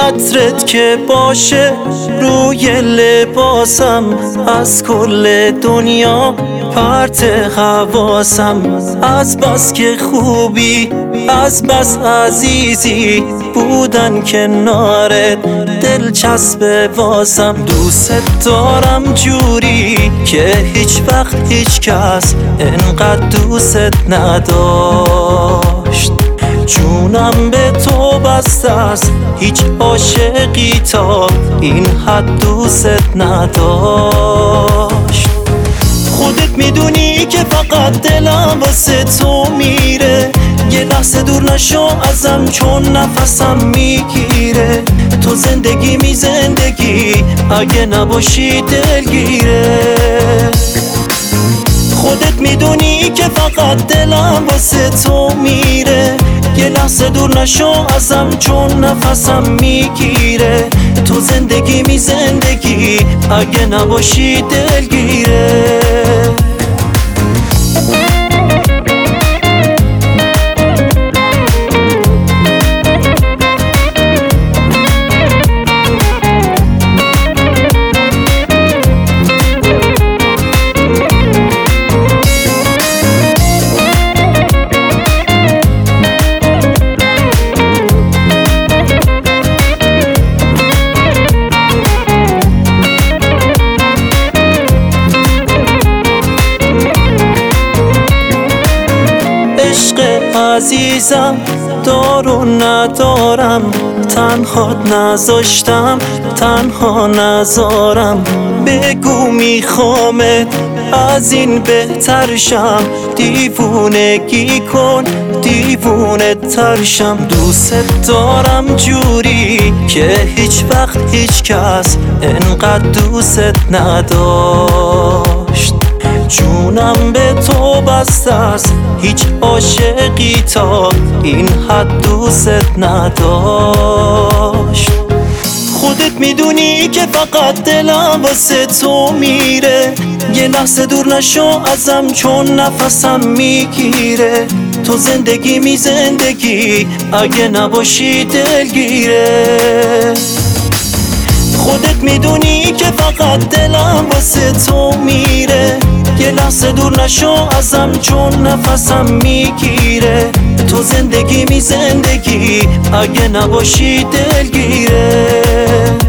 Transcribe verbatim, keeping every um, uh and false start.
عطرت که باشه روی لباسم، از کل دنیا پرت حواسم. از بس که خوبی، از بس عزیزی، بودن کنارت دلچسب واسم. دوست دارم جوری که هیچ وقت هیچ کس انقدر دوست نداشت. جونم به تو بسته است، هیچ عاشقی تا این حد دوست نداشت. خودت میدونی که فقط دلم واسه تو میره، یه لحظه دور نشو ازم چون نفسم میگیره. تو زندگی می زندگی اگه نباشی دلگیره. خودت میدونی که فقط دلم واسه تو میره، یه لحظه دور نشو ازم چون نفسم میگیره. تو زندگی می زندگی اگه نباشی دلگیره. عزیزم دارو ندارم، تنهات نذاشتم تنها نذارم. بگو میخوامت از این بهتر شم، دیوونگی کن دیوونه ترشم. دوست دارم جوری که هیچ وقت هیچ کس انقدر دوست نداشت. جونم به تو بسته است، هیچ عاشقی تا این حد دوست نداشت. خودت میدونی که فقط دلم واسه تو میره، یه لحظه دور نشو ازم چون نفسم میگیره. تو زندگی می زندگی اگه نباشی دلگیره. خودت میدونی که فقط دلم واسه تو میره، یه لحظه دور نشو ازم چون نفسم میگیره. تو زندگی می زندگی اگه نباشی دلگیره.